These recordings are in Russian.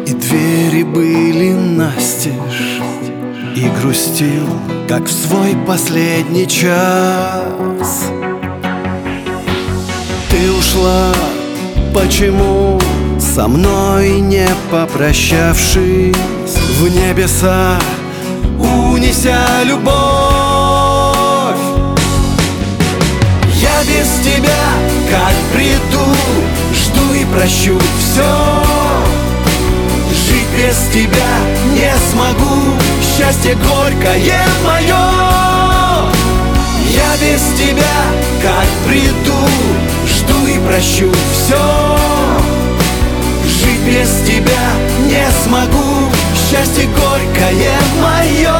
И двери были настежь, и грустил, как в свой последний час. Ты ушла, почему, со мной не попрощавшись, в небеса унеся любовь? Я без тебя, как приду, жду и прощу все. Жить без тебя не смогу, счастье горькое мое. Я без тебя, как приду, жду и прощу все. Жить без тебя не смогу, счастье горькое мое.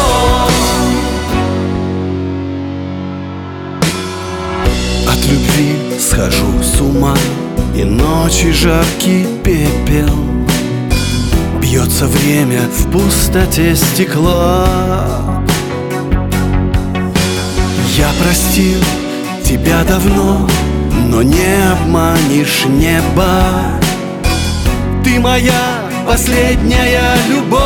От любви схожу с ума, и ночи жаркий пепел. Бьется время в пустоте стекла. Я простил тебя давно, но не обманешь небо. Ты моя последняя любовь.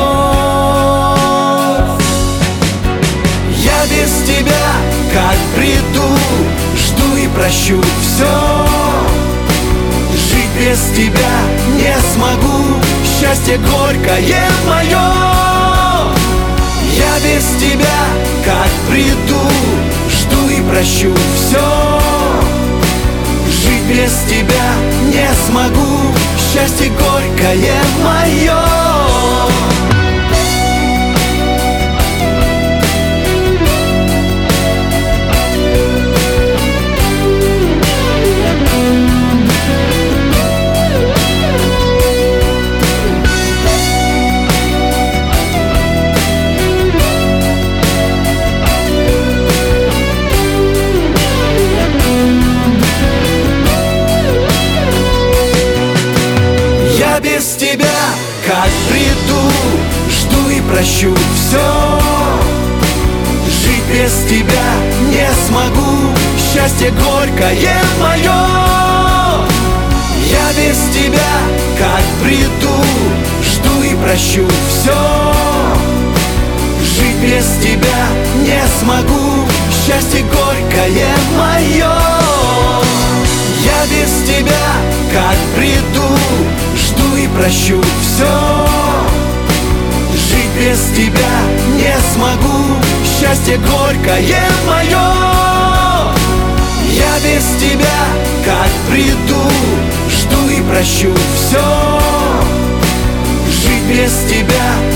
Я без тебя, как приду, жду и прощу все. Жить без тебя не смогу, счастье горькое мое. Я без тебя, как приду, жду и прощу все. Жить без тебя не смогу, счастье горькое мое. Без тебя, как приду, жду и прощу все. Жить без тебя не смогу, счастье горькое мое. Я без тебя, как приду, жду и прощу все. Жить без тебя не смогу, счастье горькое мое. Я без тебя, как приду, жду и прощу все. Жить без тебя не смогу, счастье горькое мое. Я без тебя, как приду, жду и прощу все. Жить без тебя